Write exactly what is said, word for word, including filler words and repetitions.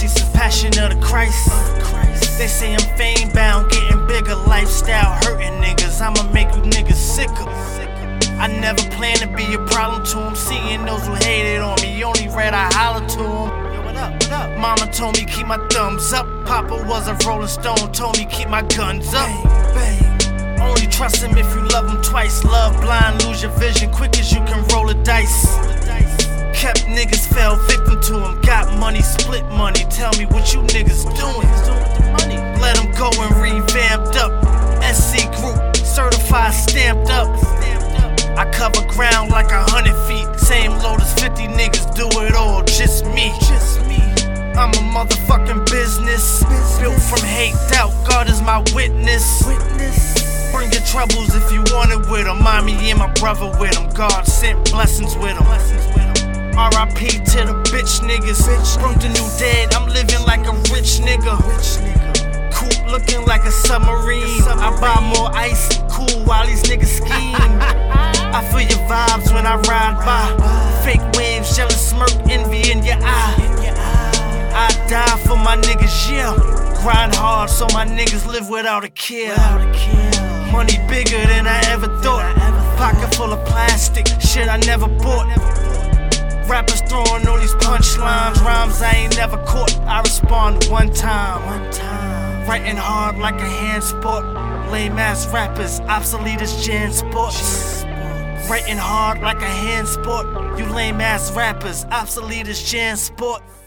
see some passion of the Christ. They say I'm fame bound, getting bigger, lifestyle hurting niggas. I'ma make you niggas sicker. I never planned to be a problem to them. Seeing those who hated on me, only read I holler to them. Yo, what up, what up? Mama told me keep my thumbs up. Papa was a rolling stone, told me keep my guns up. Bang, bang. Only trust him if you love him twice. Love blind, lose your vision quick as you can roll a dice. Kept niggas, fell victim to him. Got money, split money. Tell me what you niggas doing. Let them go and revamped up. S C Group, certified, stamped up. I cover ground like a hundred feet. Same load as fifty niggas, do it all, just me. I'm a motherfucking business, built from hate, doubt, God is my witness. Bring your troubles if you want it with them. Mommy and my brother with them. God sent blessings with them. R I P to the bitch niggas. Broke the new dead, I'm living like a rich nigga. Coupe looking like a submarine. I buy more ice, cool while these niggas scheme. I feel your vibes when I ride by. Fake waves, jealous smirk, envy in your eye. I die for my niggas, yeah. Grind hard so my niggas live without a care. Money bigger than I ever thought. Pocket full of plastic, shit I never bought. Rappers throwing all these punchlines, rhymes I ain't never caught. I respond one time. Writing hard like a hand sport. Lame ass rappers, obsolete as Jan Sports. Writing hard like a hand sport. You lame ass rappers, obsolete as Jan Sport.